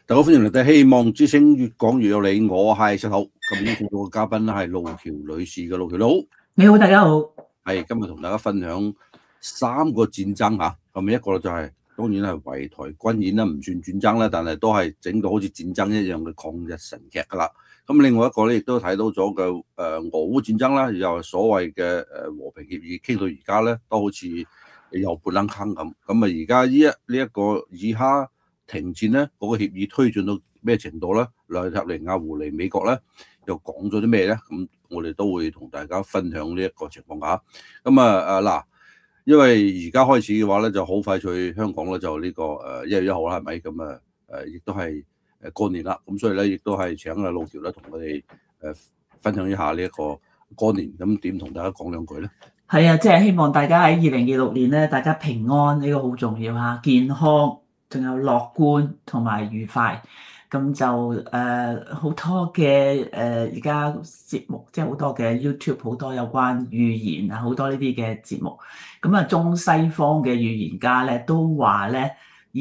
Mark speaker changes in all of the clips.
Speaker 1: 大家歡迎嚟到希望之聲，越講越有理。我係石頭，咁呢個嘅嘉賓係路橋女士嘅。路橋你好，
Speaker 2: 你好，大家好。
Speaker 1: 係今日同大家分享3個戰爭嚇，咁一個咧就係、當然係圍台軍演啦，唔算戰爭啦，但係都係整到好似戰爭一樣嘅抗日神劇噶啦。咁另外一個咧亦都睇到咗嘅俄烏戰爭啦，又係所謂嘅和平協議傾到而家咧，都好似又半冷坑咁。咁啊而家呢一個以哈停戰咧，嗰個協議推進到咩程度咧？內塔尼亞胡嚟美國咧，又講咗啲咩咧？咁我哋都會同大家分享呢一個情況嚇。咁嗱，因為而家開始嘅話咧，就好快脆香港咧就呢個1月1號啦，係咪？咁亦都係過年啦。咁所以咧，亦都係請阿路橋咧同我哋分享一下呢一個過年。咁點同大家講兩句咧？
Speaker 2: 係啊，即係希望大家喺2026年咧，大家平安，呢個好重要嚇，健康。仲有樂觀同埋愉快，咁就好多嘅而家節目，即係好多嘅 YouTube 好多有關預言啊，好多呢啲嘅節目。咁啊，中西方嘅預言家咧都話咧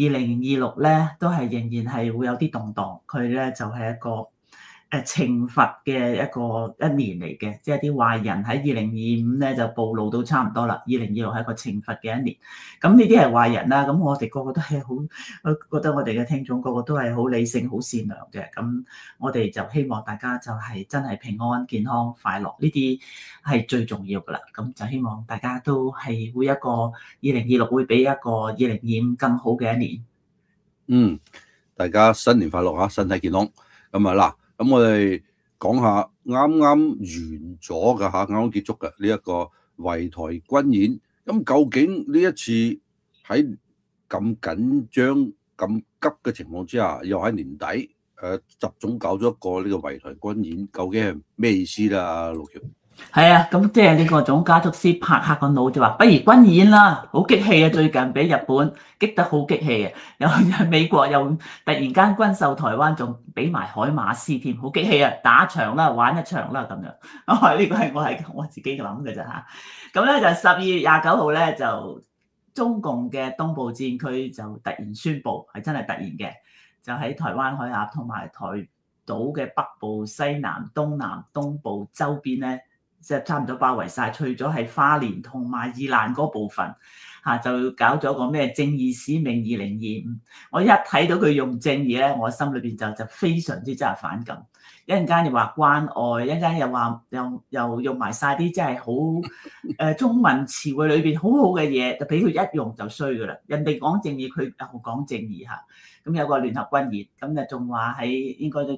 Speaker 2: ，2026咧都係仍然係會有啲動盪，佢咧就係一個懲罰嘅一年嚟嘅，即係啲壞人喺2025咧就暴露到差唔多啦。2026係一個懲罰嘅一年，咁呢啲係壞人啦。咁我哋個個都係好，我覺得我哋嘅聽眾個個都係好理性、好善良嘅。咁我哋就希望大家就係真係平安、健康、快樂，呢啲係最重要噶啦。咁就希望大家都係會一個2026會比一個2025更好嘅一年。
Speaker 1: 大家新年快樂嚇，身體健康。咁嗱。咁我哋講下啱啱完咗嘅嚇，啱啱結束嘅呢一個圍台軍演。咁究竟呢一次喺咁緊張、咁急嘅情況之下，又喺年底習總搞咗一個呢個圍台軍演，究竟係咩意思啦？路橋
Speaker 2: 係啊，咁即係呢個總加速師拍下個腦就話，不如軍演啦，好激氣啊！最近俾日本激得好激氣啊，又美國又突然間軍售台灣，仲俾埋海馬斯添，好激氣啊！打場啦，玩一場啦咁樣。呢個係我自己諗嘅咋嚇。咁咧就12月29號咧，就中共嘅東部戰區就突然宣布，係真係突然嘅，就喺台灣海峽同埋台島嘅北部、西南、東南、東部周邊咧。即係差唔多包圍晒，除咗係花蓮同埋宜蘭嗰部分嚇，就搞咗個咩正義使命2025。我一睇到佢用正義咧，我心裏邊就非常之真係反感。一陣間又話關愛，一陣間又話又用埋晒啲真係好中文詞彙裏邊好好嘅嘢，就俾佢一用就衰噶啦。人哋講正義，佢又講正義嚇。咁有個聯合軍演，咁就仲話喺應該都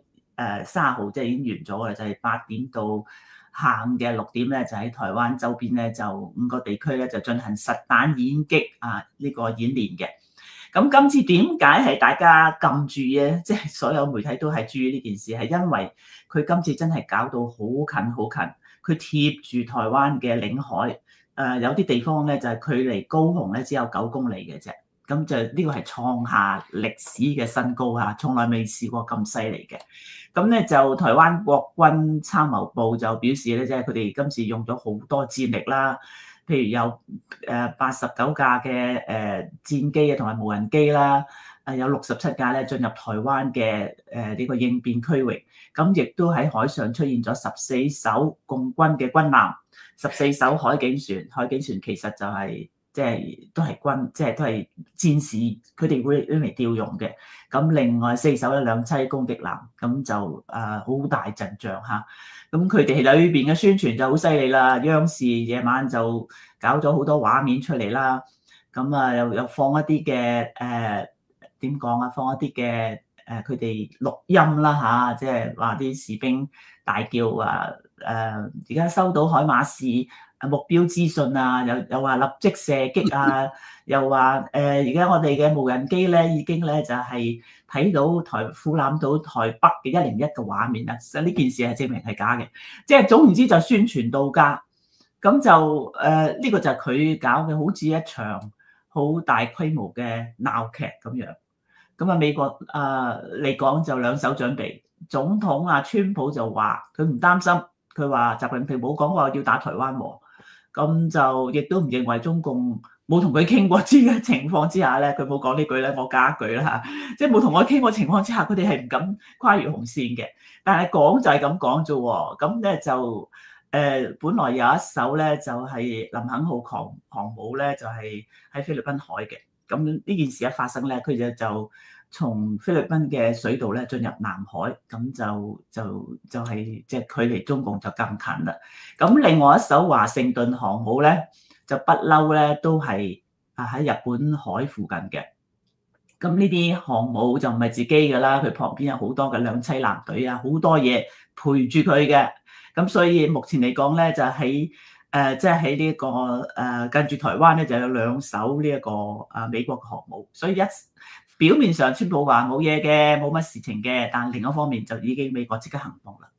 Speaker 2: 30號即係已經完咗啦，就係8點到下午嘅6點咧，就喺台灣周邊咧，就5個地區咧就進行實彈演擊呢個演練嘅。咁今次點解係大家咁注意咧？即係所有媒體都係注意呢件事，係因為佢今次真係搞到好近好近，佢貼住台灣嘅領海，有啲地方咧就係距離高雄咧只有9公里嘅啫。咁就呢個係創下歷史嘅新高嚇，從來未試過咁犀利嘅。咁咧就台灣國軍參謀部就表示咧，即係佢哋今次用咗好多戰力啦，譬如有89架嘅戰機啊，同埋無人機啦，有67架咧進入台灣嘅呢個應變區域，咁亦都喺海上出現咗14艘共軍嘅軍艦，14艘海警船，海警船其實就係即係都係軍，即係都係戰士，佢哋會用嚟調用嘅。咁另外4艘兩棲攻擊艦，咁就好大陣仗嚇。咁佢哋裏邊嘅宣傳就好犀利啦，央視夜晚就搞咗好多畫面出嚟啦。咁又放一啲嘅點講啊？放一啲嘅佢哋錄音啦嚇，即係話啲士兵大叫而家收到海馬士目標資訊啊，又話立即射擊啊，又話而家我哋嘅無人機咧已經咧就係睇到俯瞰到台北嘅101嘅畫面啦。實呢件事係證明係假嘅，即係總言之就宣傳到家。咁就呢個就係佢搞嘅，好似一場好大規模嘅鬧劇咁樣。咁美國嚟講就兩手準備，總統川普就話佢唔擔心，佢話習近平冇講過要打台灣喎。咁就亦都唔認為中共冇同佢傾過知嘅情況之下咧，佢冇講呢句咧，我加一句啦嚇，即係冇同我傾過情況之下，佢哋係唔敢跨越紅線嘅。但係講就係咁講啫喎，咁咧就本來有一艘咧就係林肯號航母咧，就係喺菲律賓海嘅。咁呢件事一發生咧，佢就從菲律賓嘅水道咧進入南海，咁就係即係距離中共就更近啦。咁另外一艘華盛頓航母咧，就不嬲咧都係喺日本海附近嘅。咁呢啲航母就唔係自己㗎啦，佢旁邊有好多嘅兩棲艦隊啊，好多嘢陪住佢嘅。咁所以目前嚟講咧，就喺即係喺呢個近住台灣咧，就有兩艘呢一個美國嘅航母。所以表面上川普話冇嘢嘅，冇乜事情嘅，但另一方面就已經美國即刻行動啦。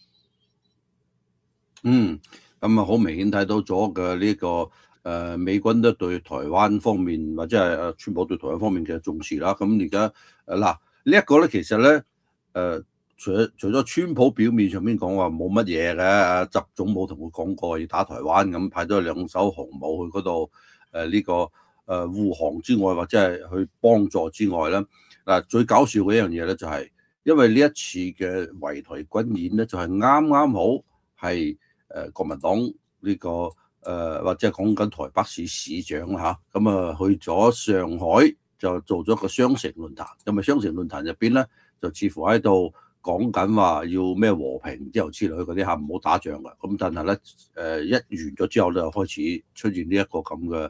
Speaker 1: 咁啊好明顯睇到咗嘅呢個美軍都對台灣方面或者係川普對台灣方面嘅重視啦。咁而家嗱呢一個咧，其實咧除咗川普表面上面講話冇乜嘢嘅，習總冇同佢講過要打台灣，咁派咗兩艘航母去嗰度呢個護航之外，或者係去幫助之外咧，嗱最搞笑嘅一樣嘢咧就係，因為呢一次嘅圍台軍演咧，就係啱啱好係國民黨呢個或者係講緊台北市市長嚇，咁啊去咗上海就做咗個雙城論壇，咁啊雙城論壇入邊咧就似乎喺度講緊話要咩和平之後之類嗰啲嚇，唔好打仗噶。咁但係咧一完咗之後咧，就開始出現呢一個咁嘅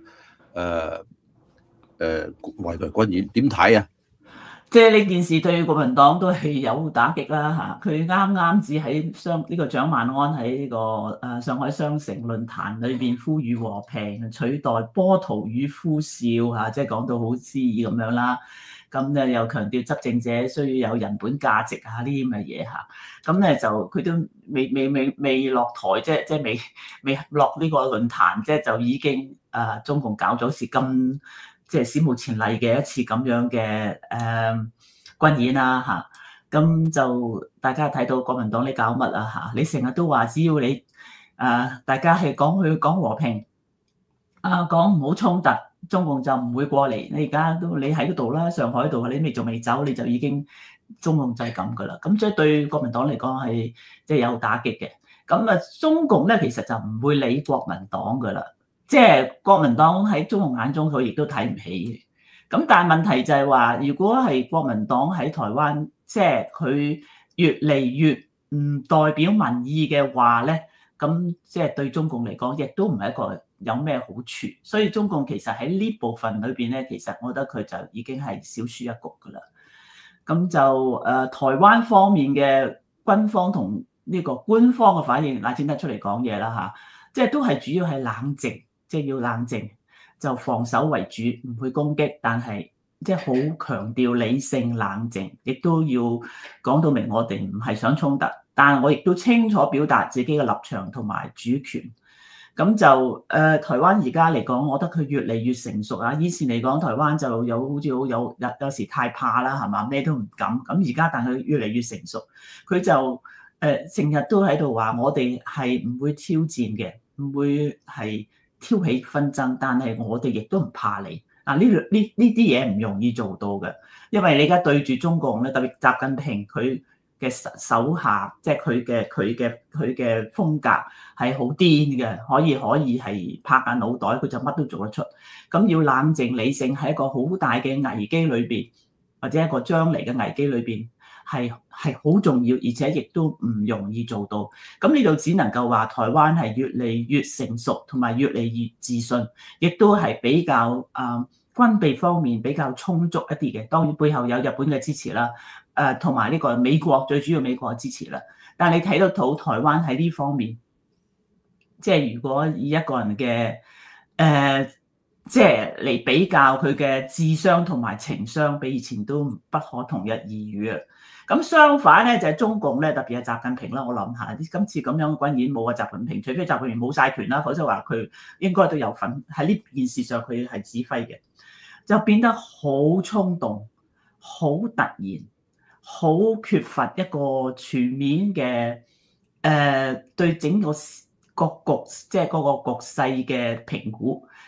Speaker 1: 圍台軍演，點睇啊？
Speaker 2: 即係呢件事對國民黨都係有打擊啦嚇，佢啱啱至喺呢個蔣萬安喺呢個上海雙城論壇裏邊呼籲和平，取代波濤與呼嘯嚇，即係講到好詩意咁樣啦。咁咧又強調執政者需要有人本價值啊呢啲咁嘅嘢嚇。咁咧就佢都未落台，即係未落呢個論壇，即係就已經中共搞咗次咁。即係史無前例嘅一次咁樣嘅軍演啦嚇，咁就大家睇到國民黨你搞乜啊嚇？你成日都話只要你大家係講和平講唔好衝突，中共就唔會過嚟。你而家都你喺嗰度啦，上海度你仲未走，你就已經中共就係咁噶啦。咁所以對國民黨嚟講係即係有打擊嘅。咁中共咧其實就唔會理國民黨噶啦。即係國民黨喺中共眼中，佢亦都睇唔起嘅。咁但係問題就係話，如果係國民黨喺台灣，即係佢越嚟越唔代表民意嘅話咧，咁即係對中共嚟講，亦都唔係一個有咩好處。所以中共其實喺呢部分裏邊咧，其實我覺得佢就已經係小輸一局噶啦。咁就台灣方面嘅軍方同呢個官方嘅反應，嗱先得出嚟講嘢啦嚇，即係都係主要係冷靜。即係要冷靜，就防守為主，唔會攻擊，但係即係好強調理性冷靜，亦都要講到明我哋唔係想衝突，但係我亦都清楚表達自己嘅立場同埋主權。咁就台灣而家嚟講，我覺得佢越嚟越成熟啊！以前嚟講，台灣就好似有時太怕啦，係嘛，咩都唔敢。咁而家但係越嚟越成熟，佢就成日都喺度話我哋係唔會挑戰嘅，唔會係挑起紛爭，但係我哋亦都唔怕你。嗱，呢啲嘢唔容易做到嘅，因為你而家對住中共咧，特別習近平佢嘅手下，即係佢嘅風格係好癲嘅，可以係拍下腦袋，佢就乜都做得出。咁要冷靜理性喺一個好大嘅危機裏邊，或者一個將嚟嘅危機裏邊。係好重要，而且亦都唔容易做到。咁呢度只能夠話台灣係越嚟越成熟，同埋越嚟越自信，亦都係比較軍備方面比較充足一啲嘅。當然背後有日本嘅支持啦，同埋呢個美國最主要美國嘅支持啦。但係你睇得到台灣喺呢方面，即係如果以一個人嘅即係嚟比較佢嘅智商同埋情商，比以前都不可同日而語啊！咁相反咧，就係中共咧，特別係習近平啦。我諗下，今次咁樣嘅軍演冇啊，習近平，除非習近平冇晒權啦，否則話佢應該都有份喺呢件事上，佢係指揮嘅，就變得好衝動、好突然、好缺乏一個全面嘅對整個局，即係嗰個局勢嘅評估。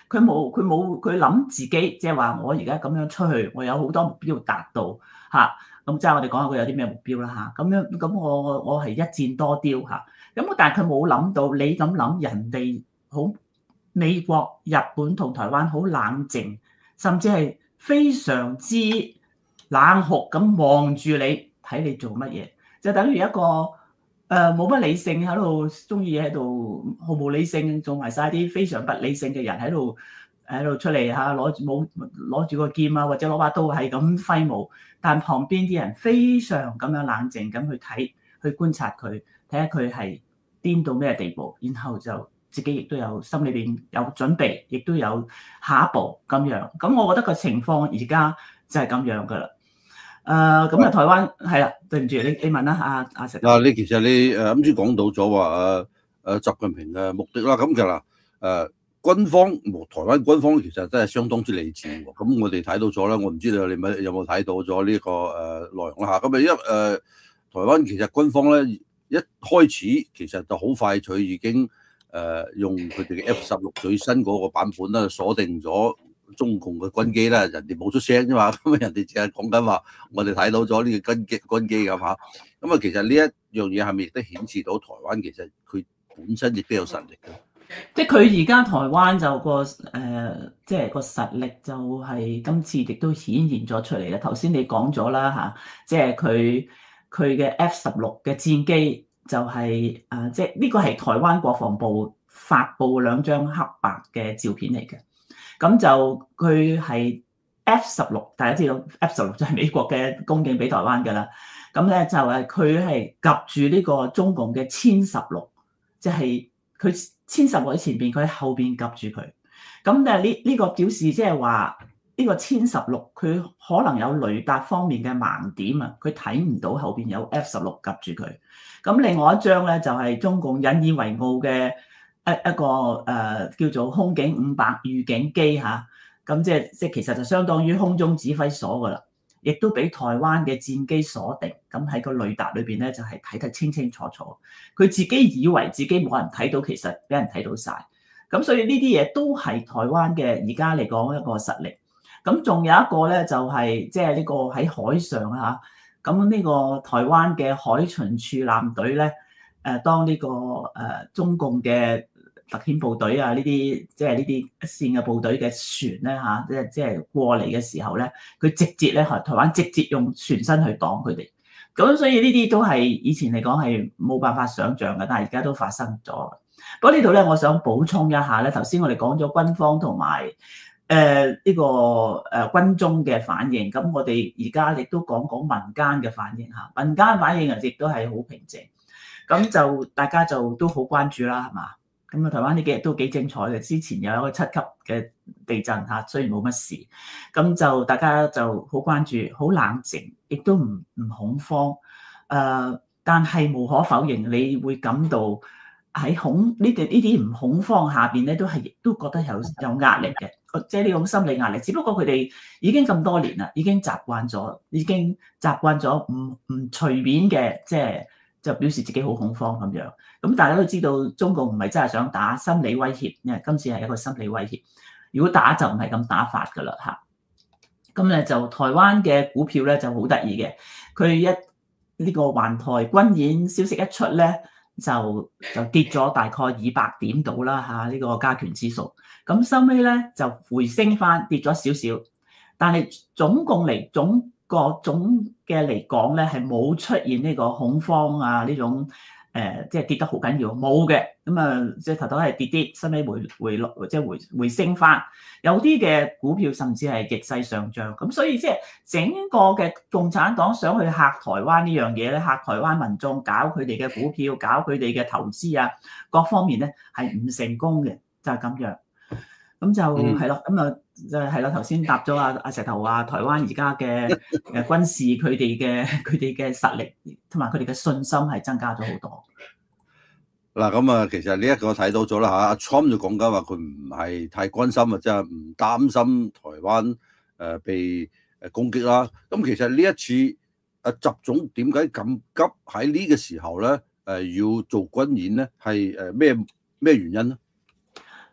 Speaker 2: 佢諗自己，即係話我而家咁樣出去，我有好多目標達到嚇。咁即係我哋講下佢有啲咩目標啦嚇。咁我係一箭多雕嚇。咁但係佢冇諗到你咁諗，人哋好美國、日本同台灣好冷靜，甚至係非常之冷酷咁望住你，睇你做乜嘢，就等於一個冇乜理性喺度，中意喺度毫無理性做埋晒啲非常不理性嘅人喺度出嚟嚇，攞住個劍啊，或者攞把刀係咁揮舞，但旁邊啲人非常咁樣冷靜咁去睇，去觀察佢，睇下佢係癲到咩地步，然後就自己亦都有心裏邊有準備，亦都有下一步咁樣。咁我覺得個情況而家就係咁樣噶啦。咁啊，台灣係啦，對唔住，你問啦，阿石。
Speaker 1: 嗱，其實你啱先講到咗話習近平嘅目的啦，咁其實軍方台灣軍方其實真係相當之理智喎。咁我哋睇到咗啦，我唔知道你有冇睇到咗呢個內容啦嚇。咁台灣其實軍方咧一開始其實就好快佢已經用佢哋嘅 F-16最新嗰個版本啦，鎖定咗中共嘅軍機啦，人哋冇出聲啫嘛，咁人哋淨係講緊話，我哋睇到咗呢個軍機咁嚇。咁啊，其實呢一樣嘢係咪亦都顯示到台灣其實佢本身亦都有實力嘅？
Speaker 2: 即係佢而家台灣就即係個實力就係今次亦都顯現咗出嚟啦。頭先你講咗啦嚇，即係佢嘅 F-16嘅戰機就係即係呢個係台灣國防部發布兩張黑白嘅照片嚟嘅。咁就佢係 F-16，大家知道 F-16就係美國嘅供應俾台灣㗎啦。咁咧就係佢係夾住呢個中共嘅殲16，即係佢殲16喺前邊，佢喺後邊夾住佢。咁但係呢個表示即係話呢個殲16佢可能有雷達方面嘅盲點啊，佢睇唔到後邊有 F-16夾住佢。咁另外一張咧就係中共引以為傲嘅一個叫做空警500預警機嚇，咁即係其實就相當於空中指揮所噶啦，亦都俾台灣嘅戰機鎖定，咁喺個雷達裏邊咧就係睇得清清楚楚。佢自己以為自己冇人睇到，其實俾人睇到晒。咁所以呢啲嘢都係台灣嘅而家嚟講一個實力。咁仲有一個咧就係即係呢個喺海上嚇，咁呢個台灣嘅海巡處艦隊咧，當呢個中共嘅特遣部隊啊，呢啲即係呢啲一線嘅部隊嘅船咧嚇，即係過嚟嘅時候咧，佢直接咧台灣直接用船身去擋佢哋。咁所以呢啲都係以前嚟講係冇辦法想像嘅，但係而家都發生咗。不過呢度咧，我想補充一下咧，頭先我哋講咗軍方同埋呢個軍中嘅反應，咁我哋而家亦都講民間嘅反應嚇。民間反應亦都係好平靜，咁就大家就都好關注啦，係嘛？咁啊，台灣呢幾日都幾精彩嘅。之前有一個7級嘅地震嚇，雖然冇乜事，咁就大家就好關注，好冷靜，亦都唔恐慌。但係無可否認，你會感到喺呢啲唔恐慌下邊咧，都覺得有壓力嘅，即係呢種心理壓力。只不過佢哋已經咁多年啦，已經習慣咗唔隨便嘅，就表示自己好恐慌咁樣。咁大家都知道，中共唔係真係想打，心理威脅，因為今次係一個心理威脅。如果打就唔係咁打法噶啦嚇。咁咧就台灣嘅股票咧就好得意嘅，佢呢個環台軍演消息一出咧，就跌咗大概200點到啦嚇，呢個加權指數。咁收尾咧就回升翻，跌咗少少，但係總嘅嚟講咧係冇出現呢個恐慌啊呢種即係跌得好緊要冇嘅。咁啊即係頭係跌啲，收尾回落即係回升翻。有啲嘅股票甚至係逆勢上漲。咁所以即係整個嘅共產黨想去嚇台灣呢樣嘢咧，嚇台灣民眾，搞佢哋嘅股票，搞佢哋嘅投資啊，各方面咧係唔成功嘅，就係咁樣。咁就係咯，咁啊就係咯。頭先答咗阿石頭話，台灣而家嘅軍事佢哋嘅實力同埋佢哋嘅信心係增加咗好多。
Speaker 1: 嗱咁啊，其實呢一個睇到咗啦嚇，阿 Trump 就講緊話佢唔係太關心啊，即係唔擔心台灣被攻擊啦。咁其實呢一次習總點解咁急喺呢個時候咧要做軍演咧？係咩原因咧？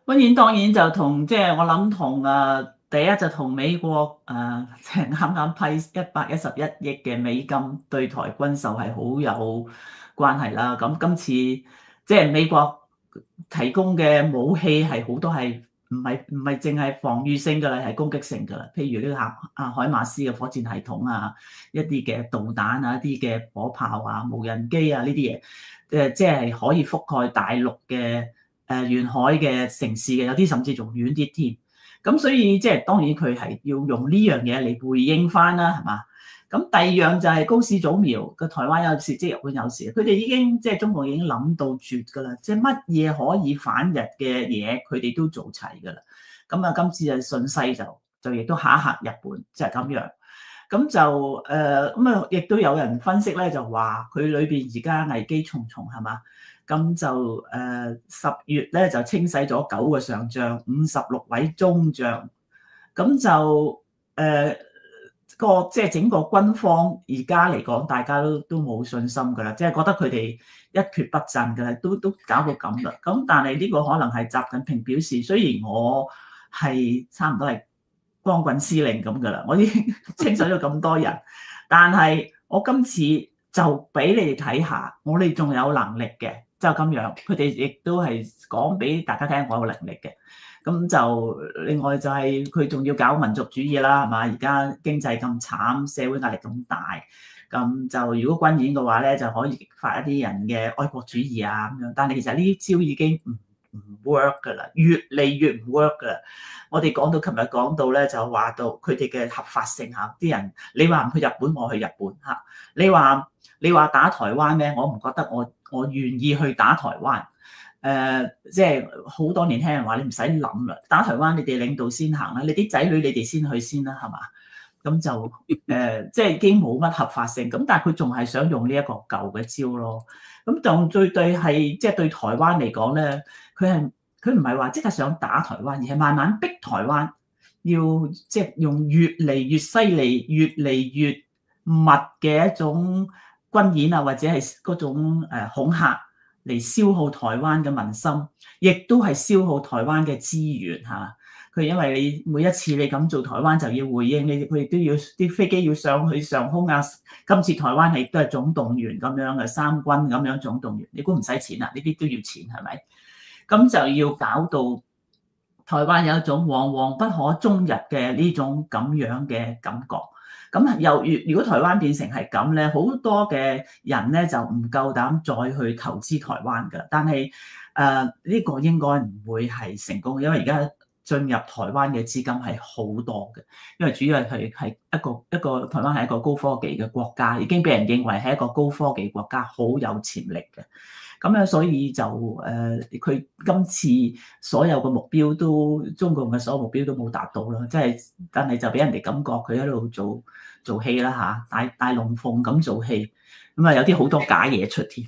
Speaker 2: 軍演當然就同即係我諗同第一就同美國即係啱啱批111億嘅美金對台軍售係好有關係啦。咁今次即係美國提供嘅武器係好多係唔係淨係防禦性㗎啦，係攻擊性㗎啦。譬如呢個海馬斯嘅火箭系統啊，一啲嘅導彈啊，一啲嘅火炮啊、無人機啊呢啲嘢，即係可以覆蓋大陸嘅沿海嘅城市嘅，有啲甚至仲遠啲添。咁所以即係當然佢係要用呢樣嘢嚟回應翻啦，係嘛？咁第二樣就係高市早苗個台灣有事，即係日本有事，佢哋已經即係中共已經諗到絕㗎啦，即係乜嘢可以反日嘅嘢，佢哋都做齊㗎啦。咁啊，今次就順勢就亦都嚇一嚇日本，就係咁樣。咁就咁啊，亦都有人分析咧，就話佢裏邊而家危機重重係嘛？咁就10月咧就清洗咗9個上將、56位中將，咁就即係整個軍方而家嚟講，大家都冇信心㗎啦，即係覺得佢哋一蹶不振㗎啦，都搞到咁啦。咁但係呢個可能係習近平表示，雖然我係差唔多係光棍司令咁㗎啦，我已經清洗咗咁多人，但係我今次就俾你哋睇下，我哋仲有能力嘅，就咁樣。佢哋亦都係講俾大家聽，我有能力嘅。咁就另外就係佢仲要搞民族主義啦，係嘛？而家經濟咁慘，社會壓力咁大，咁就如果軍演嘅話咧，就可以激發一啲人嘅愛國主義啊咁樣。但係其實呢招已經唔 work 㗎啦，越嚟越唔 work 㗎啦。我哋講到琴日講到咧，就話到佢哋嘅合法性嚇，啲人你話唔去日本，我去日本嚇。你話打台灣咩？我唔覺得我願意去打台灣。即係好多年輕人話你唔使諗啦，打台灣你哋領導先行啦，你啲仔女你哋先去先啦，係嘛？咁就即係已經冇乜合法性，咁但係佢仲係想用呢一個舊嘅招咯。咁仲最對係即係對台灣嚟講咧，佢唔係話即刻想打台灣，而係慢慢逼台灣要即係用越嚟越犀利、越嚟越密嘅一種軍演啊，或者係嗰種恐嚇，嚟消耗台灣嘅民心，亦都係消耗台灣嘅資源嚇。佢因為你每一次你咁做，台灣就要回應你，佢亦都要啲飛機要上去上空啊。今次台灣亦都係總動員咁樣嘅三軍咁樣總動員，你估唔使錢啊？呢啲都要錢係咪？咁就要搞到台灣有一種惶惶不可終日嘅呢種咁樣嘅感覺。咁如果台灣變成係咁咧，好多嘅人咧就唔夠膽再去投資台灣㗎。但係呢個應該唔會係成功，因為而家進入台灣嘅資金係好多嘅，因為主要係一個台灣係一個高科技嘅國家，已經被人認為係一個高科技國家，好有潛力嘅。咁樣所以就佢今次所有嘅目標中共嘅所有目標都冇達到啦，即係但係就俾人哋感覺佢喺度做戲啦嚇，大龍鳳咁做戲，咁啊有啲好多假嘢出添。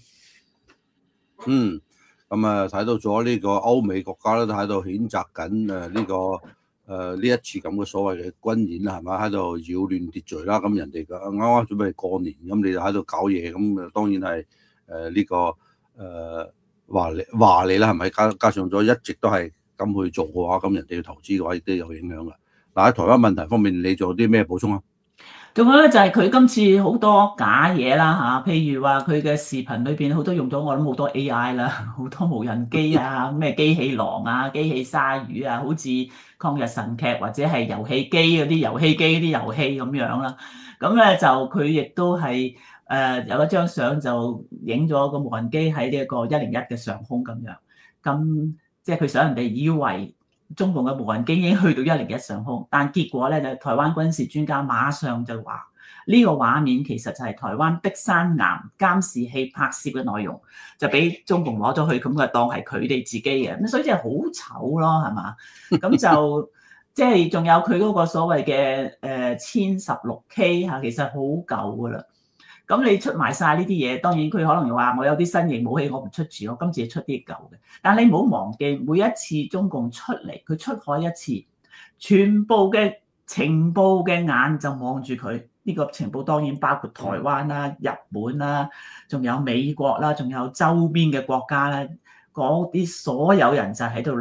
Speaker 1: 咁啊睇到咗呢個歐美國家咧都喺度譴責緊呢一次咁嘅所謂嘅軍演啦，係咪喺度擾亂秩序啦？咁人哋啱啱準備過年，咁你就喺度搞嘢，咁當然係呢個。話你啦，係咪加上咗一直都係咁去做嘅話，咁人哋要投資嘅話，亦都有影響㗎。嗱喺台灣問題方面，你做啲咩補充啊？
Speaker 2: 仲有咧就係佢今次好多假嘢啦嚇，譬如話佢嘅視頻裏邊好多用咗我諗好多 AI 啦，好多無人機啊、咩機器狼啊、機器鯊魚啊，好似抗日神劇或者係遊戲機嗰啲遊戲咁樣啦。咁咧就佢亦都係。有一張相就影咗個無人機喺呢一個101嘅上空咁樣，咁即係佢想人哋以為中共嘅無人機已經去到101上空，但結果咧就台灣軍事專家馬上就話呢個畫面其實就係台灣碧山岩監視器拍攝嘅內容，就俾中共攞咗去，咁就當係佢哋自己嘅，咁所以即係好醜咯，係嘛？咁就即係仲有佢嗰個所謂嘅1016K 嚇，其實好舊噶啦。咁你出埋晒呢啲嘢，當然佢可能話我有啲新型武器，我唔出住，我今次出啲舊嘅。但你唔好忘記，每一次中共出嚟，佢出海一次，全部嘅情報嘅眼就望住佢。呢個情報當然包括台灣啦、日本啦，仲有美國啦，仲有周邊嘅國家啦，嗰啲所有人就喺度攞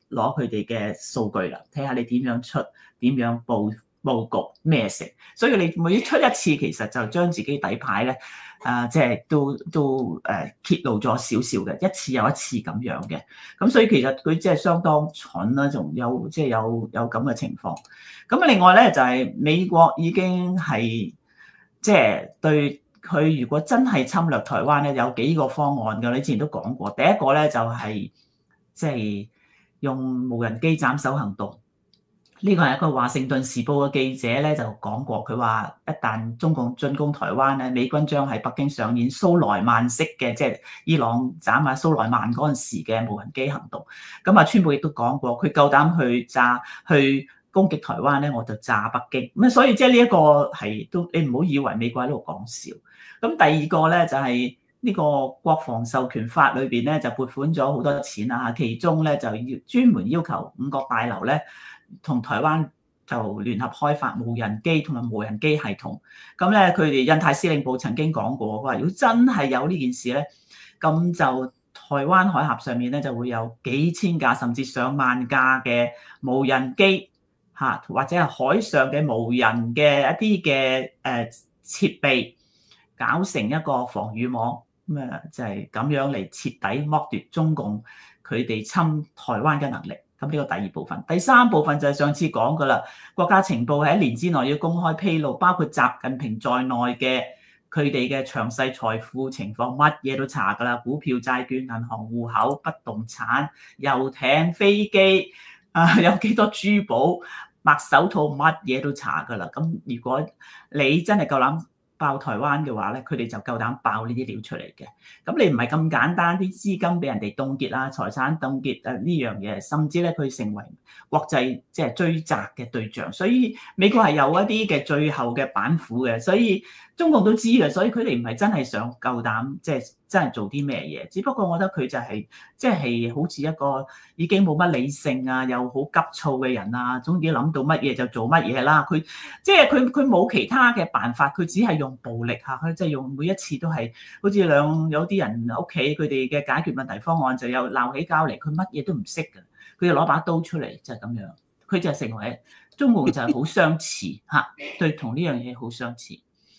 Speaker 2: 攞佢哋嘅數據啦，睇下你點樣出，點樣佈局咩食。所以你每出一次，其實就將自己底牌咧，即係都揭露咗少少嘅，一次又一次咁樣嘅。咁所以其實佢即係相當蠢啦，仲有即係有咁嘅情況。咁另外咧就係美國已經係即係對佢如果真係侵略台灣咧，有幾個方案㗎。你之前都講過，第一個咧就係即係用無人機斬首行動。呢個係一個華盛頓時報嘅記者咧就講過，佢話一旦中共進攻台灣咧，美軍將喺北京上演蘇萊曼式嘅，即係伊朗斬下蘇萊曼嗰陣時嘅無人機行動。咁啊，川普亦都講過，佢夠膽去攻擊台灣咧，我就炸北京。咁所以即係呢一個係都你唔好以為美國喺度講笑。咁第二個咧就係呢個國防授權法裏邊咧就撥款咗好多錢啊，其中咧就要專門要求五角大樓咧，同台灣就聯合開發無人機同埋無人機系統。咁咧，佢哋印太司令部曾經講過，佢話如果真係有呢件事咧，咁就台灣海峽上面咧就會有幾千架甚至上萬架嘅無人機嚇，或者係海上嘅無人嘅一啲嘅設備，搞成一個防禦網，咁啊就係咁樣嚟徹底剝奪中共佢哋侵台灣嘅能力。咁呢個第二部分，第三部分就係上次講㗎啦。國家情報喺一年之內要公開披露，包括習近平在內嘅佢哋嘅詳細財富情況，乜嘢都查㗎啦。股票、債券、銀行戶口、不動產、遊艇、飛機，有幾多珠寶、白手套，乜嘢都查㗎啦。咁如果你真係夠膽爆台灣嘅話咧，佢哋就夠膽爆呢啲料出嚟嘅。咁你唔係咁簡單，啲資金俾人哋凍結啦，財產凍結呢樣嘢，甚至咧佢成為國際即係追責嘅對象。所以美國係有一啲嘅最後嘅板斧嘅，所以中共都知嘅，所以佢哋唔係真係想夠膽即係真係做啲咩嘢。只不過我覺得佢就係即係好似一個已經冇乜理性啊，又好急躁嘅人啊，總之諗到乜嘢就做乜嘢啦。佢即係佢冇其他嘅辦法，佢只係用暴力嚇，佢即係用每一次都係好似有啲人屋企佢哋嘅解決問題方案就有鬧起交嚟，佢乜嘢都唔識嘅，佢就攞把刀出嚟就係咁樣，佢就成為中共就係好相似嚇，對同呢樣嘢好相似。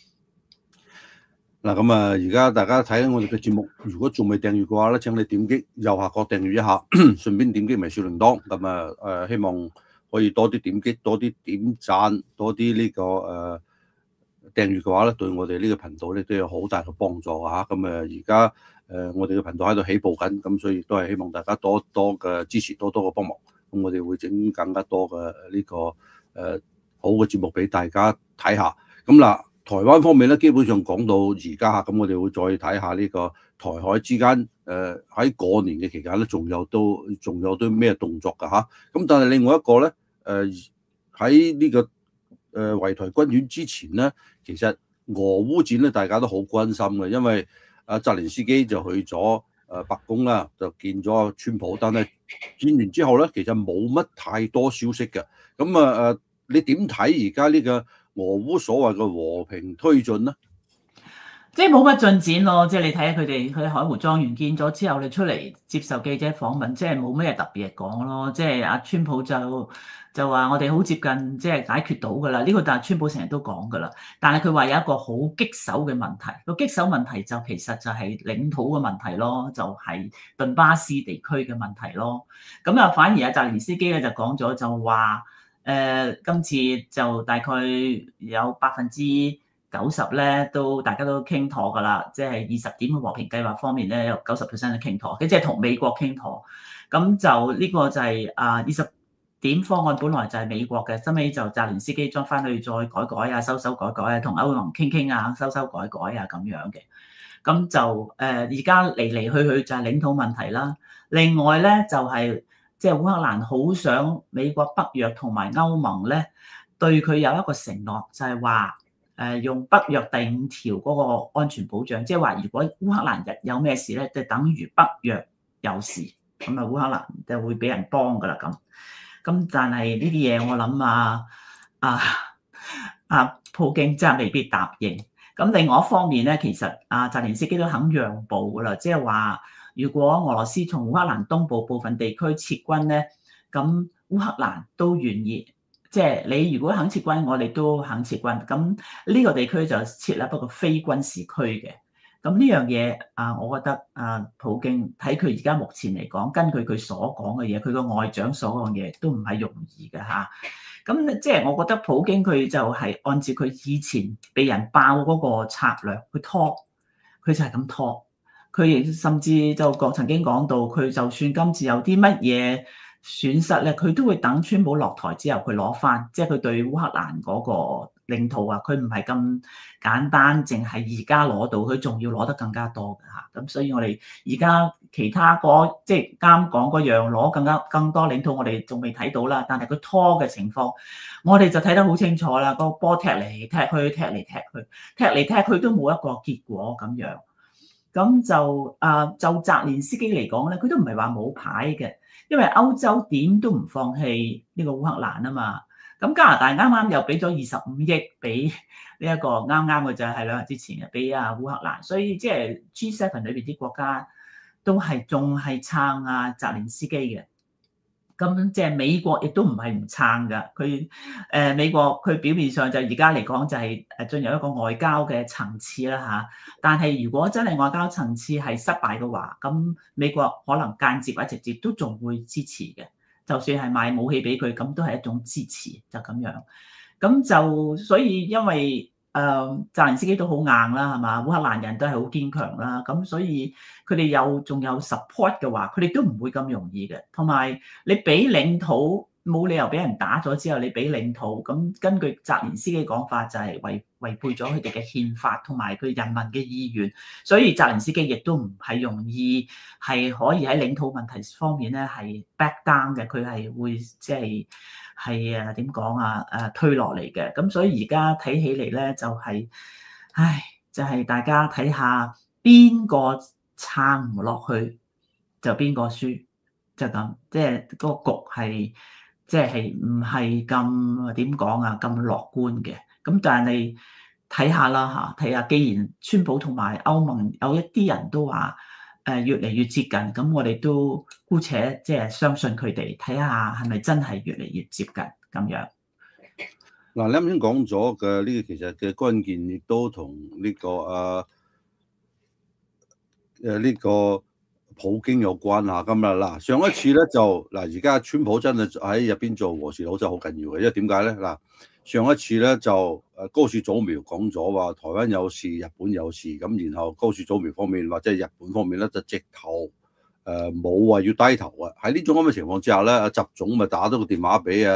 Speaker 1: 嗱咁啊，而家大家睇緊我哋嘅節目，如果仲未訂閱嘅話咧，請你點擊右下角訂閱一下，順便點擊埋小鈴鐺。咁啊希望可以多啲點擊，多啲點讚，多啲呢個訂閱嘅話咧，對我哋呢個頻道咧都有好大嘅幫助嚇。咁而家我哋嘅頻道喺度起步緊，咁所以都係希望大家多多嘅支持，多多嘅幫忙。咁我哋會整更加多嘅呢個好嘅節目俾大家睇下。咁嗱。台灣方面咧，基本上講到而家嚇，咁我哋會再睇下呢個台海之間，喺過年嘅期間咧，仲有啲咩動作㗎嚇？咁但係另外一個咧，喺呢個圍台軍演之前咧，其實俄烏戰咧，大家都好關心嘅，因為澤連斯基就去咗白宮啦，就見咗川普，但係見完之後咧，其實冇乜太多消息嘅。咁你點睇而家呢個俄烏所謂嘅和平推進咧？
Speaker 2: 即係冇乜進展咯，即係你睇下佢哋去海湖莊園見咗之後，你出嚟接受記者訪問，即係冇乜嘢特別講咯。即係阿川普就話我哋好接近，即係解決到㗎啦。呢個但係川普成日都講㗎啦。但係佢話有一個好棘手嘅問題，個棘手問題就其實就係領土嘅問題咯，就係頓巴斯地區嘅問題咯。咁啊，反而阿澤連斯基咧就講咗就話。今次就大概有90%咧，大家都傾妥㗎啦，即係20點嘅和平計劃方面咧，有90%都傾妥，即係同美國傾妥。咁就呢個就係20點方案，本來就係美國嘅，後尾就澤連斯基將翻去再改啊，修改啊，同歐盟傾啊，修改啊咁樣嘅。咁就而家嚟去就係領土問題啦。另外咧就係。即係烏克蘭好想美國北約同埋歐盟咧對佢有一個承諾，就係話用北約第5條嗰個安全保障，即係話如果烏克蘭有咩事咧，就等於北約有事，咁啊烏克蘭就會俾人幫㗎啦咁。咁但係呢啲嘢我諗普京真係未必答應。咁另外一方面咧，其實澤連斯基都肯讓步㗎啦，即係話。如果俄羅斯從烏克蘭東部部分地區撤軍咧， 咁烏克蘭都願意，即係你如果肯撤軍，我哋都肯撤軍。咁呢個地區就設立一個非軍事區嘅。咁呢樣嘢我覺得普京睇佢而家目前嚟講，根據佢所講嘅嘢，佢個外長所講嘅嘢都唔係容易嘅嚇。咁即係我覺得普京佢就係按照佢以前被人爆嗰個策略去拖，佢就係咁拖。佢亦甚至就曾經講到，佢就算今次有啲乜嘢損失咧，佢都會等川普落台之後佢攞翻，即係佢對烏克蘭嗰個領土啊，佢唔係咁簡單，淨係而家攞到，佢仲要攞得更加多嘅嚇。咁所以我哋而家其他即係啱講嗰樣攞更多領土，我哋仲未睇到啦。但係佢拖嘅情況，我哋就睇得好清楚啦。個波踢嚟踢去，踢嚟踢去，踢嚟踢去都冇一個結果咁樣。咁就澤連斯基嚟講咧，佢都唔係話冇牌嘅，因為歐洲點都唔放棄呢個烏克蘭啊嘛。咁加拿大啱啱又俾咗25億俾呢一個啱嘅就係2日之前嘅俾烏克蘭，所以即係 G7 裏邊啲國家都係仲係撐澤連斯基嘅。咁即係美國亦都唔係唔撐㗎，佢美國佢表面上就而家嚟講就係進入一個外交嘅層次啦嚇。但係如果真係外交層次係失敗嘅話，咁美國可能間接或者直接都仲會支持嘅。就算係賣武器俾佢，咁都係一種支持，就咁樣。咁就所以因為澤連斯基都好硬啦，係嘛？烏克蘭人都係好堅強啦，咁所以佢哋仲有 support 嘅話，佢哋都唔會咁容易嘅。同埋你俾領土，冇理由俾人打咗之後你俾領土，咁根據澤連斯基講法就係違背咗佢哋嘅憲法同埋佢人民嘅意願，所以澤連斯基亦都唔係容易係可以喺領土問題方面咧係 back down 嘅，佢係會即係點講推落嚟嘅。咁所以而家睇起嚟咧就係大家睇下邊個撐唔落去就邊個輸，就咁，即係個局係即係唔係咁點講咁樂觀嘅。咁但係你睇下啦嚇，睇下既然川普同埋歐盟有一啲人都話越嚟越接近，咁我哋都姑且即係相信佢哋，睇下係咪真係越嚟越接近咁樣。
Speaker 1: 嗱，你啱先講咗嘅呢個其實嘅關鍵，亦都同呢個普京有關嚇。今日嗱，上一次咧就而家川普真係喺入邊做和事佬真係好緊要嘅，因為點解咧嗱？上一次咧就高市早苗講咗話台灣有事、日本有事，咁然後高市早苗方面或者日本方面咧就直頭冇話要低頭啊！喺呢種咁嘅情況之下咧，習總咪打咗個電話俾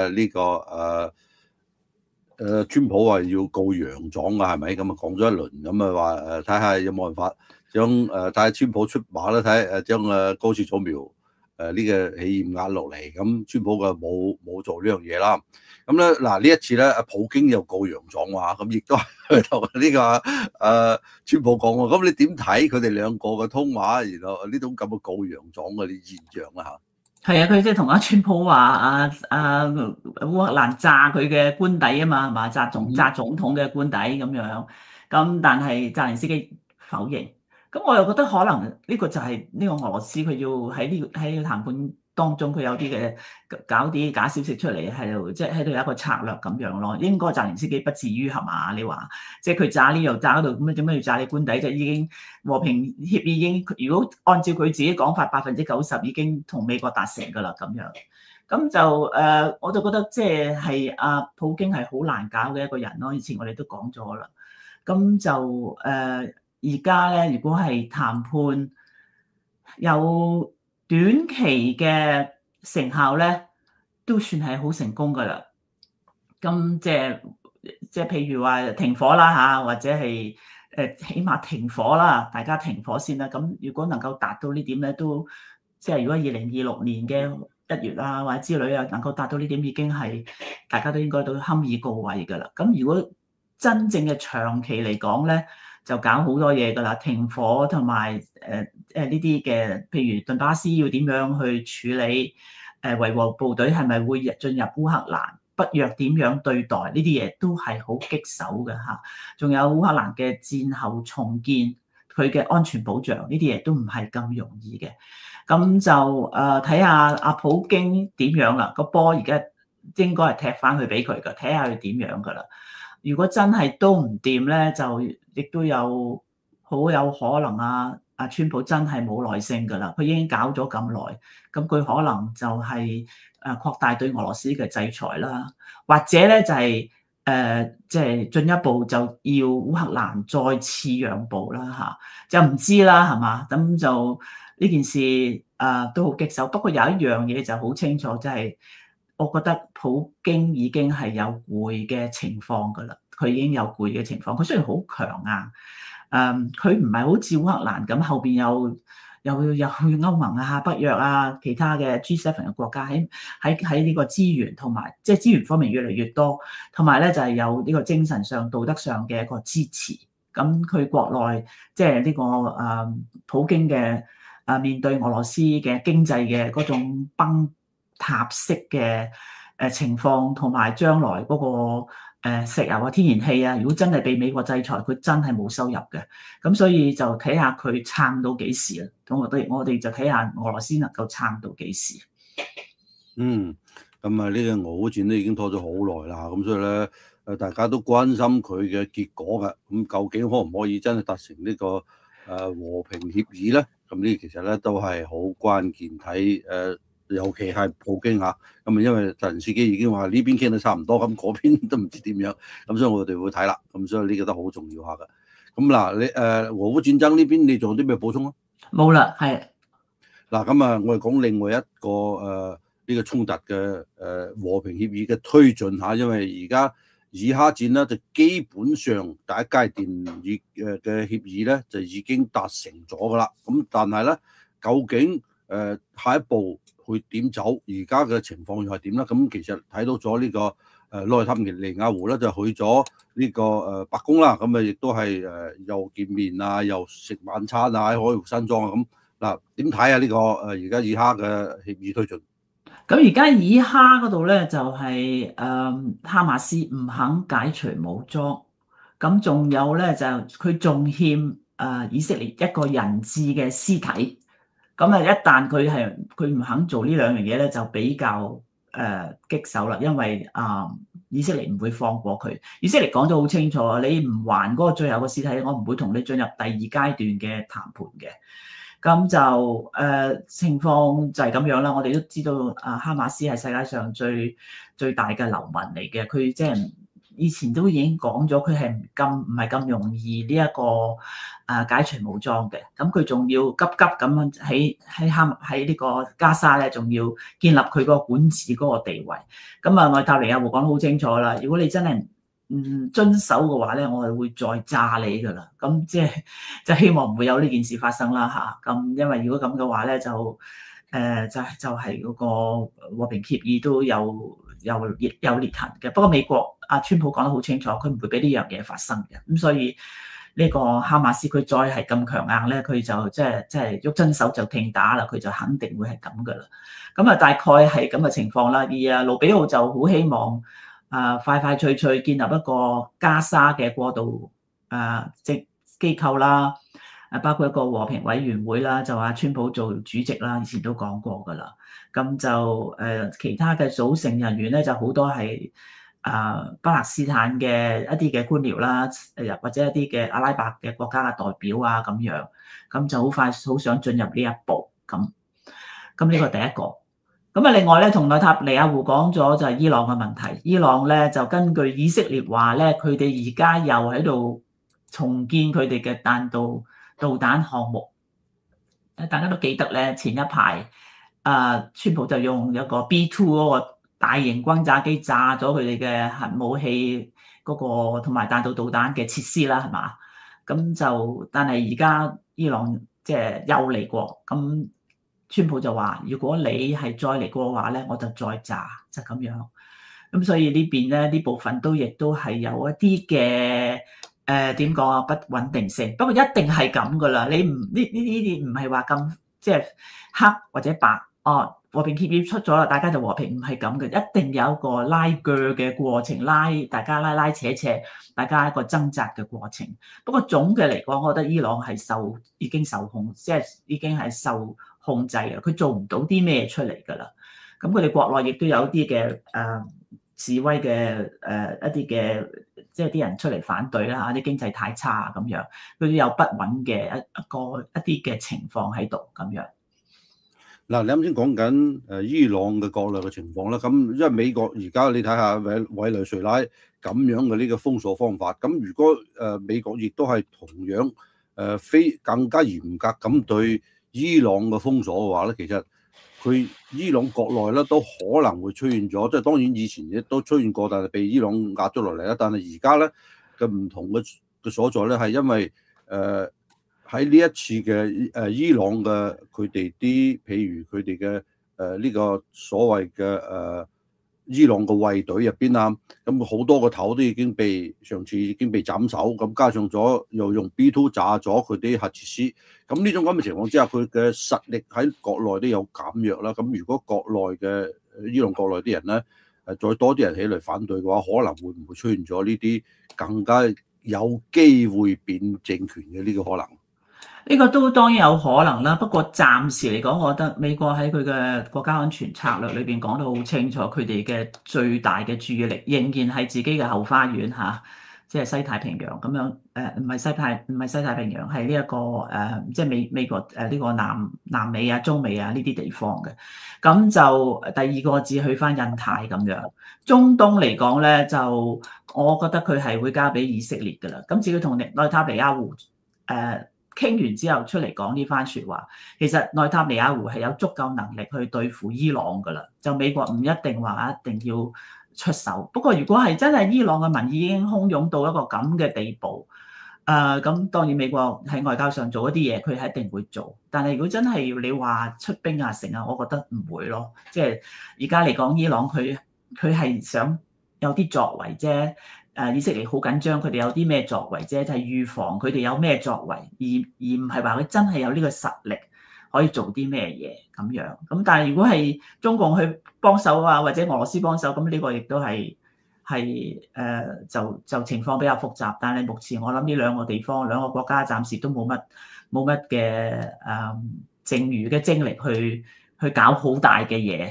Speaker 1: 川普話要告洋狀啊，係咪咁啊？講咗一輪咁啊，話睇下有冇辦法將帶川普出馬啦，睇將高市早苗呢個氣焰壓落嚟。咁川普嘅冇做呢樣嘢啦。咁咧嗱，呢一次咧，普京又告洋狀話，咁亦都係同呢個川普講喎。咁你點睇佢哋兩個嘅通話，然後呢種咁嘅告洋狀嘅啲現象啊？嚇，
Speaker 2: 係佢即係同川普話烏克蘭炸佢嘅官邸啊嘛，係嘛，炸總統嘅官邸咁樣。咁但係澤連斯基否認。咁我又覺得可能呢個就係呢個俄羅斯佢要喺呢個談判當中佢有啲嘅搞啲假消息出嚟，喺度即係喺度有一個策略咁樣咯。應該澤連斯基不至於係嘛？你話即係佢炸呢度炸嗰度，咁點解要炸你官邸啫？已經和平協議已經，如果按照佢自己講法，90%已經同美國達成㗎啦咁樣。咁就我就覺得即係普京係好難搞嘅一個人咯。以前我哋都講咗啦。咁就而家咧，如果係談判有短期嘅成效咧，都算係好成功噶啦。咁即係譬如話停火啦嚇，或者係起碼停火啦，大家停火先啦。咁如果能夠達到呢點咧，都即係如果2026年嘅1月啊或者之類啊，能夠達到呢點，已經係大家都應該都堪以告慰噶啦。咁如果真正嘅長期嚟講咧，就搞好多嘢㗎啦，停火同埋呢啲嘅，譬如頓巴斯要點樣去處理，維和部隊係咪會進入烏克蘭，北約點樣對待呢啲嘢都係好棘手嘅嚇。仲有烏克蘭嘅戰後重建， 佢嘅安全保障，呢啲嘢都唔係咁容易嘅。咁就睇下阿普京點樣啦，個波而家應該係踢翻去俾佢㗎，睇下佢點樣㗎啦。如果真係都唔掂咧，就亦都有好有可能阿川普真係冇耐性㗎啦，佢已經搞咗咁耐，咁佢可能就係擴大對俄羅斯嘅制裁啦，或者咧就係即係進一步就要烏克蘭再次讓步啦嚇，就唔知啦係嘛？咁就呢件事都好棘手，不過有一樣嘢就好清楚，即係我覺得普京已經係有攰嘅情況㗎啦，佢已經有攰嘅情況，佢雖然好強硬，佢唔係好似烏克蘭咁後邊有歐盟啊、北約啊、其他嘅 G7 嘅國家喺呢個資源同埋即係資源方面越嚟越多，同埋咧就係有呢個精神上、道德上嘅一個支持。咁佢國內即係呢個普京嘅面對俄羅斯嘅經濟嘅嗰種崩塌式嘅情況，同埋將來嗰個石油啊、天然氣啊，如果真係被美國制裁，佢真係冇收入嘅。咁所以就睇下佢撐到幾時啦。咁我哋就睇下俄羅斯能夠撐到幾時。
Speaker 1: 咁啊呢個俄烏戰都已經拖咗好耐啦，咁所以咧大家都關心佢嘅結果嘅。咁究竟可唔可以真係達成呢個和平協議咧？咁呢其實咧都係好關鍵睇尤其係普京嚇。咁因為澤連斯基已經話呢邊傾得差唔多，咁嗰邊都唔知點樣。咁所以我哋會睇啦。咁所以呢個都好重要下嘅。咁嗱，你俄烏戰爭呢邊你仲有啲咩補充啊？
Speaker 2: 冇啦，係。
Speaker 1: 嗱，咁啊，我哋講另外一個呢個衝突嘅和平協議嘅推進嚇，因為而家以哈戰咧就基本上第一階段嘅協議咧就已經達成咗噶啦。咁但係咧，究竟下一步會點走？而家嘅情況又係點咧？咁其實睇到咗呢個內塔尼亞胡咧就去咗呢個白宮啦。咁啊亦都係又見面啊，又食晚餐啊，喺海湖山莊啊咁。嗱，點睇啊？呢個而家以哈嘅協議推進？
Speaker 2: 咁而家以哈嗰度咧就係哈馬斯唔肯解除武裝，咁仲有咧就佢仲欠以色列一個人質嘅屍體，咁一旦佢唔肯做呢兩樣嘢咧，就比較棘手啦，因為以色列唔會放過佢。以色列講咗好清楚，你唔還嗰個最後嘅屍體，我唔會同你進入第二階段嘅談判嘅。咁就情況就係咁樣啦。我哋都知道哈馬斯係世界上最大嘅流民嚟嘅。佢即係以前都已經講咗，佢係唔係咁容易呢一個解除武裝嘅。咁佢仲要急咁樣喺呢個加沙咧，仲要建立佢個管治嗰個地位。咁啊，內塔尼亞胡講得好清楚啦。如果你真係唔遵守嘅話咧，我係會再炸你㗎啦。咁即係希望唔會有呢件事發生啦嚇。咁因為如果咁嘅話咧，就係嗰個和平協議都有裂痕嘅。不過美國川普講得好清楚，佢唔會俾呢樣嘢發生嘅。咁所以呢個哈馬斯佢再係咁強硬咧，佢就即係喐真手就聽打啦。佢就肯定會係咁㗎啦。咁啊，大概係咁嘅情況啦。而盧比奧就好希望快脆建立一個加沙嘅過渡即機構啦，包括一個和平委員會啦，就話川普做主席啦，以前都講過㗎啦。咁就其他嘅組成人員咧，就好多係巴勒斯坦嘅一啲嘅官僚啦，或者一啲嘅阿拉伯嘅國家嘅代表啊咁樣，咁就好快好想進入呢一步咁呢個第一個。咁另外咧，同內塔尼亞胡講咗就係伊朗嘅問題。伊朗咧就根據以色列話咧，佢哋而家又喺度重建佢哋嘅導彈項目。大家都記得咧，前一排川普就用一個 B2 嗰個大型轟炸機炸咗佢哋嘅核武器嗰個同埋彈道導彈嘅設施啦，係嘛？咁就但係而家伊朗即係又嚟過咁。川普就話：如果你係再嚟過嘅話咧，我就再炸，就咁樣。咁所以呢邊咧呢部分亦都係有一啲嘅點講啊，不穩定性。不過一定係咁噶啦，你唔呢啲唔係話咁即係黑或者白， 和平協議出咗啦，大家就和平，唔係咁嘅，一定有一個拉鋸嘅過程，大家拉扯，大家一個掙扎嘅過程。不過總嘅嚟講，我覺得伊朗係已經受控，即係已經係受控制啦，佢做唔到啲咩出嚟㗎啦。咁佢哋國內亦都有啲嘅示威嘅一啲嘅，即係啲人出嚟反對啦，啲經濟太差咁樣，佢都有不穩嘅一啲嘅情況喺度咁樣。
Speaker 1: 嗱，你啱先講緊伊朗嘅國內嘅情況啦，咁因為美國而家你睇下委內瑞拉咁樣嘅呢個封鎖方法，咁如果美國亦都係同樣更加嚴格咁對伊朗嘅封鎖嘅話咧，其實佢伊朗國內咧都可能會出現咗，即係當然以前亦都出現過，但係被伊朗壓咗落嚟啦。但係而家咧嘅唔同嘅所在咧，係因為喺呢一次嘅伊朗嘅佢哋啲，譬如佢哋嘅呢個所謂嘅伊朗嘅衛隊入邊啊，咁好多個頭都已經上次已經被斬首，咁加上咗又用 B2 炸咗佢啲核設施，咁呢種咁嘅情況之下，佢嘅實力喺國內都有減弱啦。咁如果國內嘅伊朗國內啲人咧，再多啲人起嚟反對嘅話，可能會唔會出現咗呢啲更加有機會變政權嘅呢個可能？
Speaker 2: 呢個都當然有可能啦，不過暫時嚟講，我覺得美國喺佢嘅國家安全策略裏邊講得好清楚，佢哋嘅最大嘅注意力仍然係自己嘅後花園嚇，即係西太平洋咁樣。唔係西太平洋，係呢一個即係美國呢個南美啊、中美啊呢啲地方嘅。咁就第二個至去翻印太咁樣。中東嚟講咧，就我覺得佢係會交俾以色列㗎啦。今次佢同內塔尼亞胡傾完之後出嚟講呢番説話，其實內塔尼亞胡係有足夠能力去對付伊朗㗎啦，就美國唔一定話一定要出手。不過如果係真係伊朗嘅民意已經洶湧到一個咁嘅地步，咁當然美國喺外交上做一啲嘢，佢係一定會做。但係如果真係要你話出兵啊成啊，我覺得唔會咯。即係而家嚟講，伊朗佢係想有啲作為啫。以色列好緊張，佢哋有啲咩作為啫？就係預防佢哋有咩作為，而唔係話佢真係有呢個實力可以做啲咩嘢咁樣。咁但係如果係中共去幫手啊，或者俄羅斯幫手，咁呢個亦都係就情況比較複雜。但係目前我諗呢兩個國家暫時都冇乜嘅剩餘嘅精力去搞好大嘅嘢。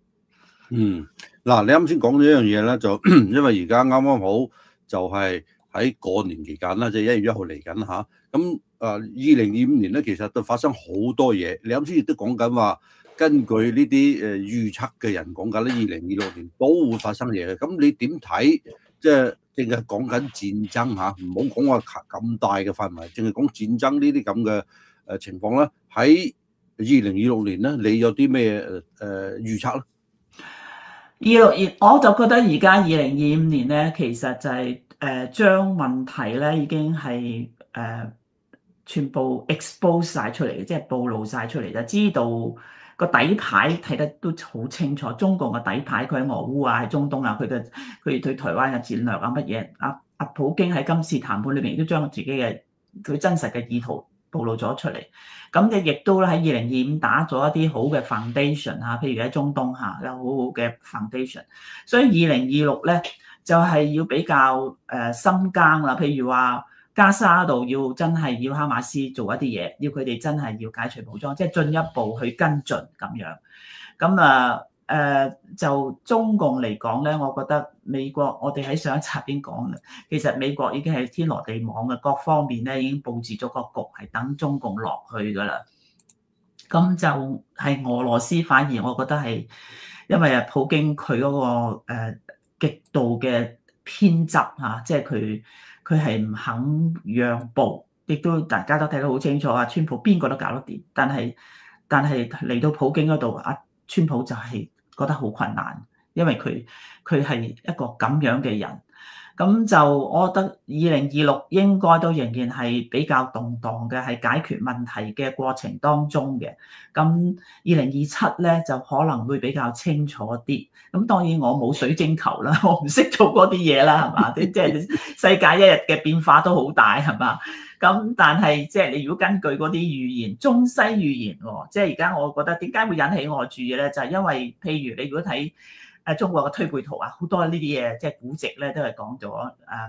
Speaker 1: 嗱，你啱先講咗一樣嘢咧，就因為而家啱啱好就係喺過年期間啦，即係1月1號嚟緊嚇。咁2025年咧，其實都發生好多嘢。你啱先亦都講緊話，根據呢啲預測嘅人講緊咧，2026年都會發生嘢嘅。咁你點睇？即係淨係講緊戰爭嚇，唔好講話咁大嘅範圍，淨係講戰爭呢啲咁嘅情況咧。喺2026年咧，你有啲咩預測咧
Speaker 2: 26年，我就覺得而家2025年咧，其實就係將問題咧已經係全部 expose 晒出嚟嘅，即係暴露晒出嚟，就知道個底牌睇得都好清楚。中共嘅底牌，佢喺俄烏啊，喺中東啊，佢對台灣嘅戰略啊乜嘢，阿普京喺今次談判裏邊都將自己嘅佢真實嘅意圖暴露咗出嚟。咁你亦都喺2025打咗一啲好嘅 foundation 嚇，譬如喺中東嚇有好好嘅 foundation。所以2026咧就係要比較深耕啦。譬如話加沙度要真係要哈馬斯做一啲嘢，要佢哋真係要解除武裝，即係進一步去跟進咁樣。咁就中共嚟講咧，我覺得美國我哋喺上一集已經講啦，其實美國已經係天羅地網嘅，各方面咧已經佈置咗個局，係等中共落去噶啦。咁就係俄羅斯反而我覺得係因為普京佢嗰個極度嘅偏執嚇，即係佢係唔肯讓步，亦都大家都睇得好清楚啊！川普邊個都搞得掂，但係嚟到普京嗰度，川普就係覺得好困難，因為佢係一個咁樣嘅人， 咁就我覺得2026應該都仍然係比較動盪嘅，係解決問題嘅過程當中嘅。咁2027咧就可能會比較清楚啲。咁當然我冇水晶球啦，我唔識做嗰啲嘢啦，係嘛？即係世界一日嘅變化都好大，係嘛？咁但係即係你如果根據嗰啲預言，中西預言喎，即係而家我覺得點解會引起我注意咧？就係因為譬如你如果睇中國嘅推背圖啊，好多呢啲嘢，即係估值咧都係講咗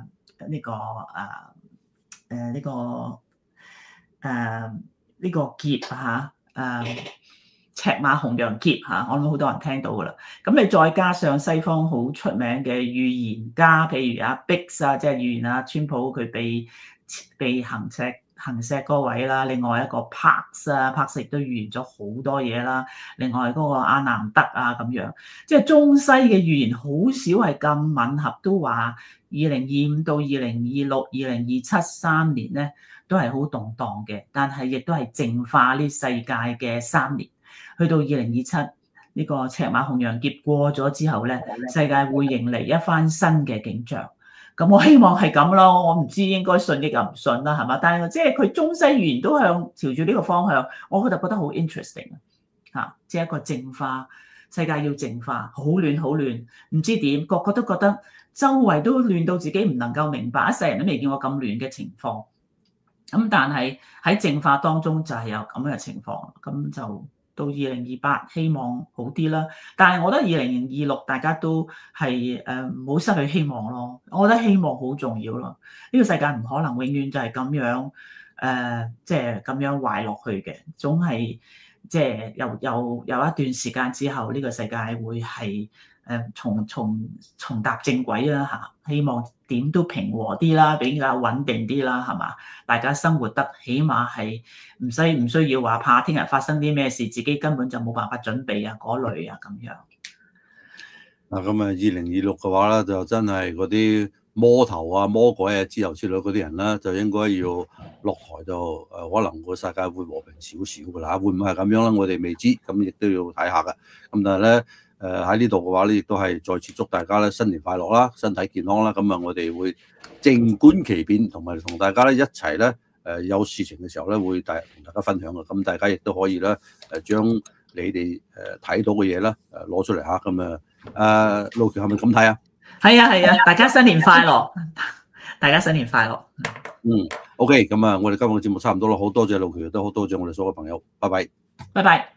Speaker 2: 呢個劫嚇赤馬紅羊劫嚇，我諗好多人聽到噶啦。咁你再加上西方好出名嘅預言家，譬如阿 Biggs 啊，即係預言啊，川普佢被行石嗰位啦，另外一個 Parks 亦都預言咗好多嘢啦，另外嗰個阿南德啊咁樣，即係中西嘅預言好少係咁吻合，都話2025到2026、2027 3年咧都係好動盪嘅，但係亦都係淨化呢世界嘅3年，去到2027呢個赤馬紅羊劫過咗之後咧，世界會迎嚟一番新嘅景象。咁我希望係咁咯，我唔知應該信亦又唔信啦，係嘛？但係即係佢中西語言都朝住呢個方向，我覺得好 interesting 啊！即係一個淨化，世界要淨化，好亂，唔知點，個個都覺得周圍都亂到自己唔能夠明白，一世人都未見過咁亂嘅情況。咁但係喺淨化當中就係有咁嘅情況，咁就到2028希望好啲啦。但係我覺得2026大家都係唔好失去希望咯。我覺得希望好重要咯。呢個世界唔可能永遠就係咁樣即係咁樣壞落去嘅，總係即係有一段時間之後，呢個世界會係重踏正軌啦嚇。希望點都平和啲啦，比較穩定啲啦，係嘛？大家生活得起碼係唔需要話怕聽日發生啲咩事，自己根本就冇辦法準備啊嗰類啊咁樣。
Speaker 1: 咁2026嘅話咧，就真係嗰啲魔頭啊、魔鬼啊之後之類嗰啲人咧，就應該要落台就可能個世界會和平少少㗎啦。會唔會係咁樣咧？我哋未知，咁亦都要睇下㗎。咁但係咧。喺呢度嘅話咧，亦都係再次祝大家咧新年快樂啦，身體健康啦。咁啊，我哋會靜觀其變，同埋同大家咧一齊咧有事情嘅時候咧，會同大家分享嘅。咁大家亦都可以咧將你哋睇到嘅嘢咧攞出嚟嚇。咁路橋係咪咁睇啊？
Speaker 2: 係啊，大家新年快樂，大家新年快樂。
Speaker 1: OK，咁我哋今日嘅節目差唔多啦，好多謝路橋，都好多謝我哋所有朋友，拜拜。
Speaker 2: 拜拜。